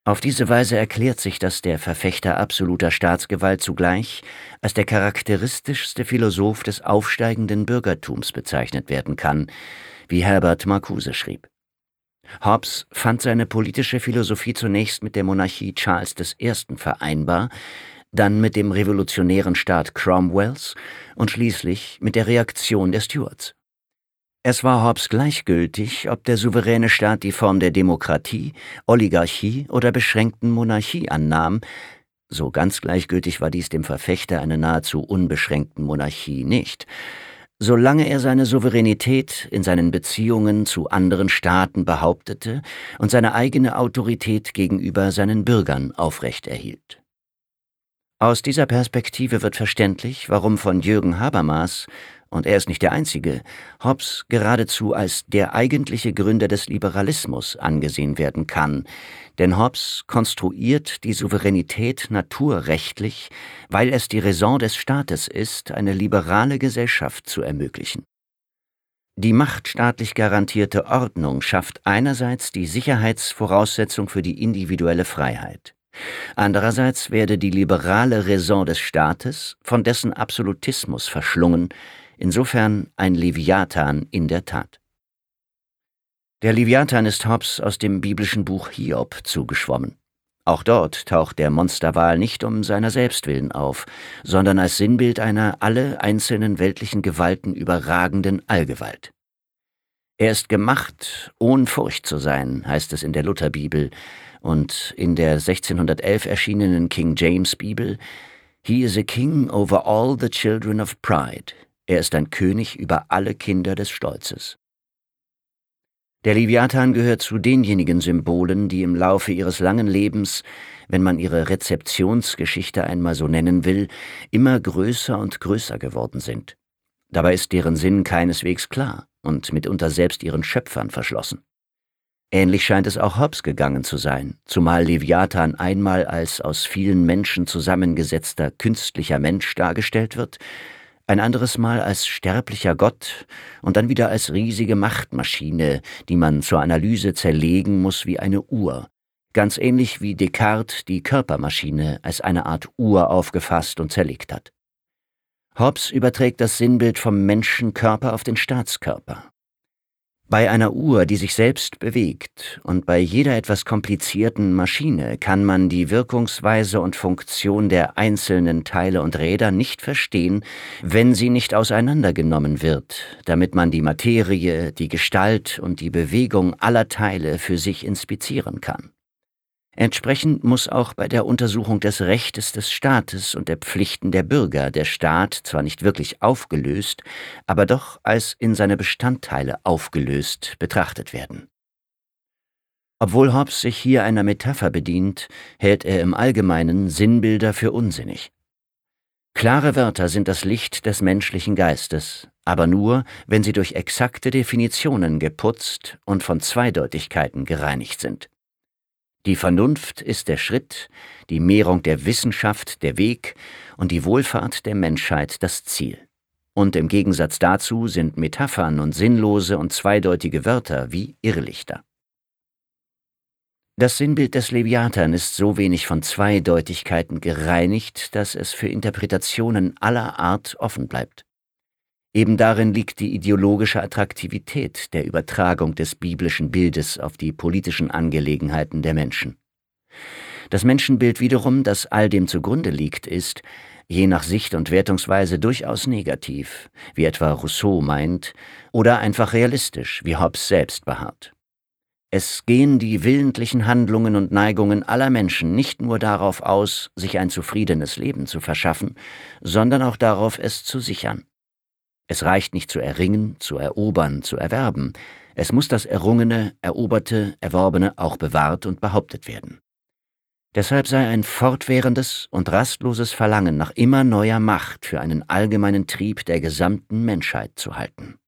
Auf diese Weise erklärt sich, dass der Verfechter absoluter Staatsgewalt zugleich als der charakteristischste Philosoph des aufsteigenden Bürgertums bezeichnet werden kann, wie Herbert Marcuse schrieb. Hobbes fand seine politische Philosophie zunächst mit der Monarchie Charles I. vereinbar, dann mit dem revolutionären Staat Cromwells und schließlich mit der Reaktion der Stuarts. Es war Hobbes gleichgültig, ob der souveräne Staat die Form der Demokratie, Oligarchie oder beschränkten Monarchie annahm. So ganz gleichgültig war dies dem Verfechter einer nahezu unbeschränkten Monarchie nicht, solange er seine Souveränität in seinen Beziehungen zu anderen Staaten behauptete und seine eigene Autorität gegenüber seinen Bürgern aufrechterhielt. Aus dieser Perspektive wird verständlich, warum von Jürgen Habermas, und er ist nicht der Einzige, Hobbes geradezu als der eigentliche Gründer des Liberalismus angesehen werden kann, denn Hobbes konstruiert die Souveränität naturrechtlich, weil es die Raison des Staates ist, eine liberale Gesellschaft zu ermöglichen. Die machtstaatlich garantierte Ordnung schafft einerseits die Sicherheitsvoraussetzung für die individuelle Freiheit. Andererseits werde die liberale Raison des Staates von dessen Absolutismus verschlungen, insofern ein Leviathan in der Tat. Der Leviathan ist Hobbes aus dem biblischen Buch Hiob zugeschwommen. Auch dort taucht der Monsterwal nicht um seiner selbst willen auf, sondern als Sinnbild einer alle einzelnen weltlichen Gewalten überragenden Allgewalt. Er ist gemacht, ohne Furcht zu sein, heißt es in der Lutherbibel, und in der 1611 erschienenen King James Bibel: He is a king over all the children of pride. Er ist ein König über alle Kinder des Stolzes. Der Leviathan gehört zu denjenigen Symbolen, die im Laufe ihres langen Lebens, wenn man ihre Rezeptionsgeschichte einmal so nennen will, immer größer und größer geworden sind. Dabei ist deren Sinn keineswegs klar und mitunter selbst ihren Schöpfern verschlossen. Ähnlich scheint es auch Hobbes gegangen zu sein, zumal Leviathan einmal als aus vielen Menschen zusammengesetzter künstlicher Mensch dargestellt wird, ein anderes Mal als sterblicher Gott und dann wieder als riesige Machtmaschine, die man zur Analyse zerlegen muss wie eine Uhr, ganz ähnlich wie Descartes die Körpermaschine als eine Art Uhr aufgefasst und zerlegt hat. Hobbes überträgt das Sinnbild vom Menschenkörper auf den Staatskörper. Bei einer Uhr, die sich selbst bewegt, und bei jeder etwas komplizierten Maschine kann man die Wirkungsweise und Funktion der einzelnen Teile und Räder nicht verstehen, wenn sie nicht auseinandergenommen wird, damit man die Materie, die Gestalt und die Bewegung aller Teile für sich inspizieren kann. Entsprechend muss auch bei der Untersuchung des Rechtes des Staates und der Pflichten der Bürger der Staat zwar nicht wirklich aufgelöst, aber doch als in seine Bestandteile aufgelöst betrachtet werden. Obwohl Hobbes sich hier einer Metapher bedient, hält er im Allgemeinen Sinnbilder für unsinnig. Klare Wörter sind das Licht des menschlichen Geistes, aber nur, wenn sie durch exakte Definitionen geputzt und von Zweideutigkeiten gereinigt sind. Die Vernunft ist der Schritt, die Mehrung der Wissenschaft der Weg und die Wohlfahrt der Menschheit das Ziel. Und im Gegensatz dazu sind Metaphern und sinnlose und zweideutige Wörter wie Irrlichter. Das Sinnbild des Leviathan ist so wenig von Zweideutigkeiten gereinigt, dass es für Interpretationen aller Art offen bleibt. Eben darin liegt die ideologische Attraktivität der Übertragung des biblischen Bildes auf die politischen Angelegenheiten der Menschen. Das Menschenbild wiederum, das all dem zugrunde liegt, ist, je nach Sicht und Wertungsweise, durchaus negativ, wie etwa Rousseau meint, oder einfach realistisch, wie Hobbes selbst beharrt. Es gehen die willentlichen Handlungen und Neigungen aller Menschen nicht nur darauf aus, sich ein zufriedenes Leben zu verschaffen, sondern auch darauf, es zu sichern. Es reicht nicht zu erringen, zu erobern, zu erwerben. Es muss das Errungene, Eroberte, Erworbene auch bewahrt und behauptet werden. Deshalb sei ein fortwährendes und rastloses Verlangen nach immer neuer Macht für einen allgemeinen Trieb der gesamten Menschheit zu halten.